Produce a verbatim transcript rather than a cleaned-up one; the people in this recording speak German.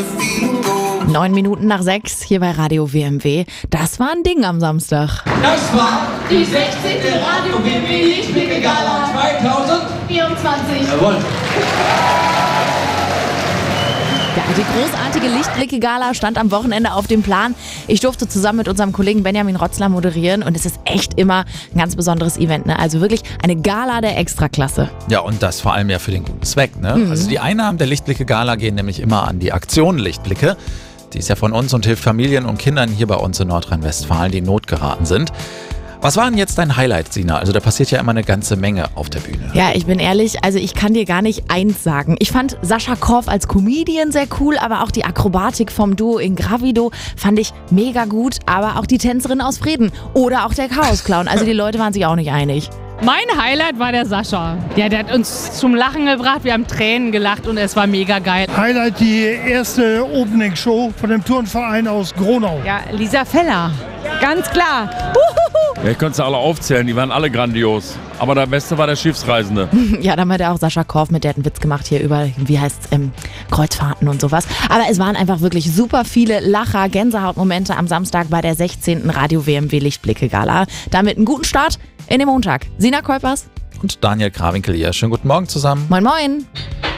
Neun Minuten nach sechs hier bei Radio W M W. Das war ein Ding am Samstag. Das war die sechzehnte Radio W M W Lichtblicke Gala zwanzig vierundzwanzig. Jawohl. Ja, die großartige Lichtblicke-Gala stand am Wochenende auf dem Plan. Ich durfte zusammen mit unserem Kollegen Benjamin Rotzler moderieren und es ist echt immer ein ganz besonderes Event, ne? Also wirklich eine Gala der Extraklasse. Ja, und das vor allem ja für den guten Zweck, ne? Mhm. Also die Einnahmen der Lichtblicke-Gala gehen nämlich immer an die Aktion Lichtblicke. Die ist ja von uns und hilft Familien und Kindern hier bei uns in Nordrhein-Westfalen, die in Not geraten sind. Was war denn jetzt dein Highlight, Sina? Also da passiert ja immer eine ganze Menge auf der Bühne. Ja, ich bin ehrlich, also ich kann dir gar nicht eins sagen. Ich fand Sascha Korf als Comedian sehr cool, aber auch die Akrobatik vom Duo in Gravido fand ich mega gut. Aber auch die Tänzerin aus Frieden oder auch der Chaos-Clown. Also die Leute waren sich auch nicht einig. Mein Highlight war der Sascha. Ja, der hat uns zum Lachen gebracht, wir haben Tränen gelacht und es war mega geil. Highlight die erste Opening-Show von dem Turnverein aus Gronau. Ja, Lisa Feller, ganz klar. Ja, ich konnte sie alle aufzählen, die waren alle grandios. Aber der Beste war der Schiffsreisende. Ja, dann hat er auch Sascha Korf mit, der hat einen Witz gemacht hier über, wie heißt es, ähm, Kreuzfahrten und sowas. Aber es waren einfach wirklich super viele Lacher, Gänsehautmomente am Samstag bei der sechzehnten Radio W M W Lichtblicke Gala. Damit einen guten Start in den Montag. Sina Kolpers Und Daniel Krawinkel hier. Schönen guten Morgen zusammen. Moin Moin.